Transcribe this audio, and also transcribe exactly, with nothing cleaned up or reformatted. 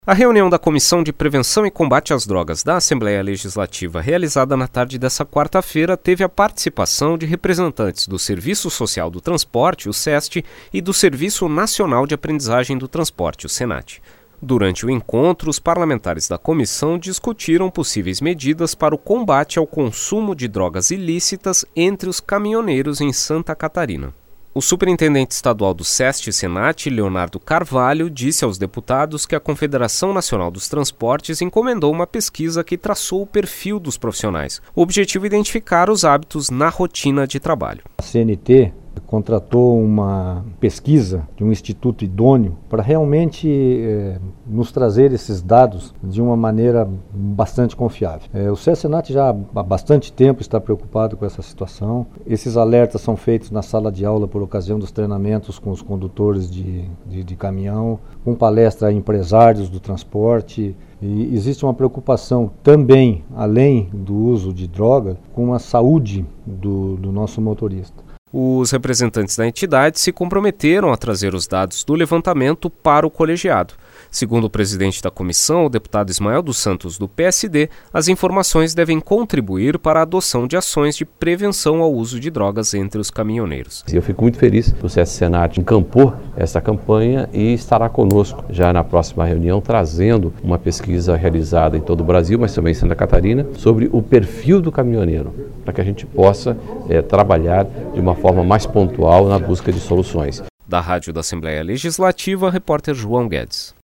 A reunião da Comissão de Prevenção e Combate às Drogas da Assembleia Legislativa, realizada na tarde desta quarta-feira, teve a participação de representantes do Serviço Social do Transporte, o SEST, e do Serviço Nacional de Aprendizagem do Transporte, o SENAT. Durante o encontro, os parlamentares da comissão discutiram possíveis medidas para o combate ao consumo de drogas ilícitas entre os caminhoneiros em Santa Catarina. O superintendente estadual do SEST e SENAT, Leonardo Carvalho, disse aos deputados que a Confederação Nacional dos Transportes encomendou uma pesquisa que traçou o perfil dos profissionais. O objetivo é identificar os hábitos na rotina de trabalho. A C N T contratou uma pesquisa de um instituto idôneo para realmente eh, nos trazer esses dados de uma maneira bastante confiável. Eh, o SEST e SENAT já há bastante tempo está preocupado com essa situação. Esses alertas são feitos na sala de aula por ocasião dos treinamentos com os condutores de, de, de caminhão, com palestra a empresários do transporte. E existe uma preocupação também, além do uso de droga, com a saúde do, do nosso motorista. Os representantes da entidade se comprometeram a trazer os dados do levantamento para o colegiado. Segundo o presidente da comissão, o deputado Ismael dos Santos, do P S D, as informações devem contribuir para a adoção de ações de prevenção ao uso de drogas entre os caminhoneiros. Eu fico muito feliz que o SEST e SENAT encampou essa campanha e estará conosco já na próxima reunião, trazendo uma pesquisa realizada em todo o Brasil, mas também em Santa Catarina, sobre o perfil do caminhoneiro, para que a gente possa é, trabalhar de uma forma mais pontual na busca de soluções. Da Rádio da Assembleia Legislativa, repórter João Guedes.